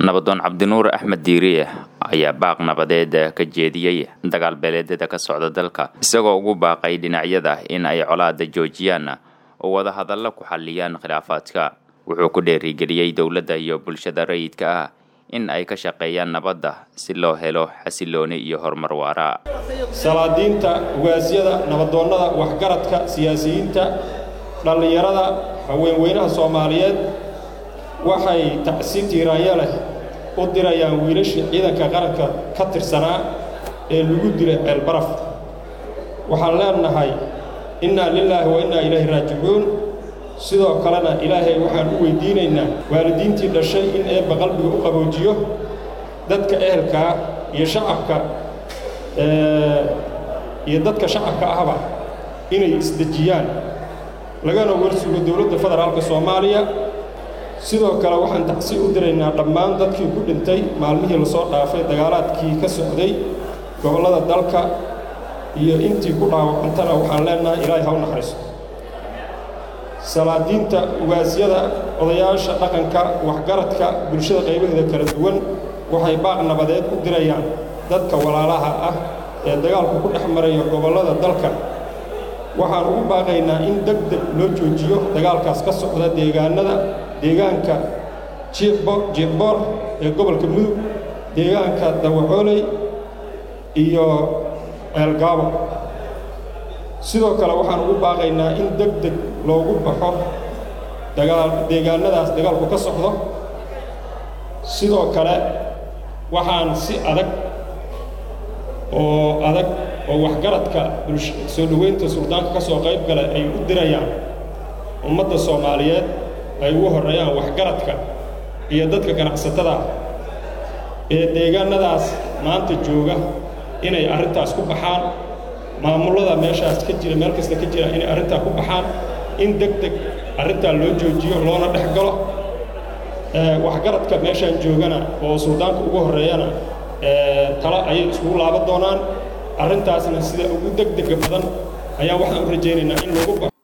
Nabadoon Cabdinuur Axmed Diiriye ayaa baaq nabadeed ka jeediyay dagaal beeleedyada ka socda dalka isagoo ugu baaqay dhinacyada in ay colaadda joojiyaan oo wada hadallo ku xalliyaan khilaafaadka. Wuxuu ku dheerigeliyay dawladda iyo bulshada rayidka ah in ay ka shaqeeyaan nabadda si loo helo xasilooni iyo horumar waara. Salaadiinta, ugaasiyada, nabadoonnada, waxgaradka, siyaasiyiinta, dhalinyarada, haweenweynaha Soomaaliyeed waxay tacsiin tiiraanya leh u dirayaan wiilashii ciidanka qaranka ka tirsanaa ee lagu dilay Ceelbaraf. Waxaan leenahay inna lillahi wa inna ilayhi raaji'uun. sidoo kalena ilaahay waxaan u weydiinaynaa waalidiintii dhashay in ay qalbiga u qaboojiyo dadka ehelka iyo shacabka iyo dadka shacabka ahba inay isdejiyaan lagana warsugo dawladda federaalka Soomaaliya. sidoo kale waxaan tacsiin u diraynaa dhammaan dadkii ku dhintay maalmihii la soo dhaafay dagaalaadkii ka socday gobollada dalka iyo intii ku dhaawacantana waxaan leenahay ilaahay ha u naxariisto. salaadiinta, ugaasiyada, odayaasha dhaqanka, waxgaradka, bulshada qaybaheeda kala duwan waxay baaq nabadeed u dirayaan dadka walaalaha ah ee dagaalku ku dhex maraya gobollada dalka. waxaan ugu baaqaynaa in degdeg loo joojiyo dagaalkaas ka socda deegaanka Jiiqboor ee gobolka Mudug, deegaanka Dawacooley iyo Eelgaabo. sidoo kale waxaan ugu baaqaynaa in degdeg loogu baxo deegaanadaas dagaalku ka socdo. sidoo kale waxaan si adag oo waxgaradka soo dhaweynta suldaanka ka soo qayb galay ay u dirayaan ummadda Soomaaliyeed ay ugu horeeyaan waxgaradka iyo dadka ganacsatada ee deegaanadaas maanta jooga inay arrintaas ku baxaan. maamulada meeshaas ka jira meel kasta ka jira inay arrintaa ku baxaan, in degdeg arrintaa loo joojiyo loona dhex galo. waxgaradka meeshaan joogana oo suldaanka ugu horeeyana talo ayay isugu laaban doonaan. arrintaasna sida ugu degdega badan ayaa waxaan u rajaynaynaa in lagu